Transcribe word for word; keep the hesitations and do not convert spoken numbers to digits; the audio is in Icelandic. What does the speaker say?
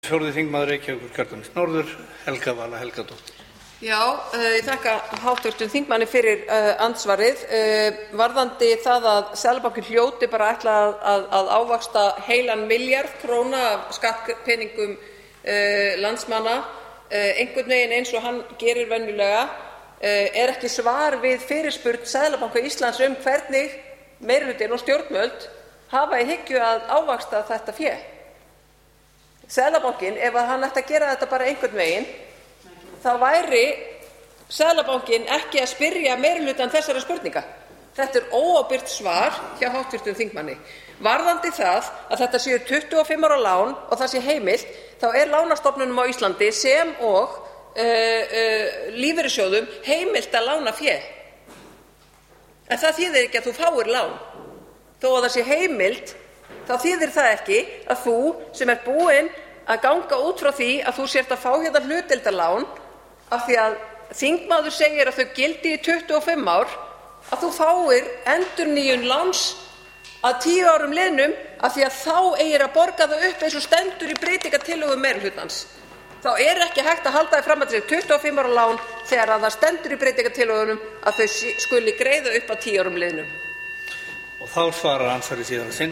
Fjórði þingmaður Reykjavíkurkjördæmis norður, Helga Vala Helgadóttir. Já, ég þakka háttvirtum þingmanni fyrir uh, andsvarið. Uh, varðandi það að Seðlabankinn hljóti bara ætla að, að, að ávaxta heilan milljarð króna af skattpeningum uh, landsmanna, uh, einhvern veginn eins og hann gerir venjulega, uh, er ekki svar við fyrirspurn Seðlabanka Íslands um hvernig meirihlutinn og stjórnvöld hafa í hyggju að ávaxta þetta fé. Seðlabankinn, ef hann ætti að gera þetta bara einhvern veginn, þá væri Seðlabankinn ekki að spyrja meirihlutann þessara spurninga. Þetta er óábyrgt svar hjá háttvirtum þingmanni. Varðandi það að þetta séu tuttugu og fimm ára lán og það sé heimilt, þá er lánastofnunum á Íslandi sem og uh, uh, lífeyrissjóðum heimilt að lána fé. En það þýðir ekki að þú fáir lán. Þó að það sé heimilt, þá þýðir það ekki að þú sem er búinn að ganga út frá því að þú sért að fá hérna hlutdeildarlán af því að þingmaður segir að þau gildi í tuttugu og fimm ár, að þú fáir endurnýjun láns að tíu árum liðnum af því að þá eigir að borga það upp eins og stendur í breytingartillögu meirihlutans. Þá er ekki hægt að halda því fram að þetta sé tuttugu og fimm ára lán þegar að það stendur í breytingartillögunum að þau skuli greiða upp að tíu árum liðnum. Og þá svarar ansvari síðan sinn.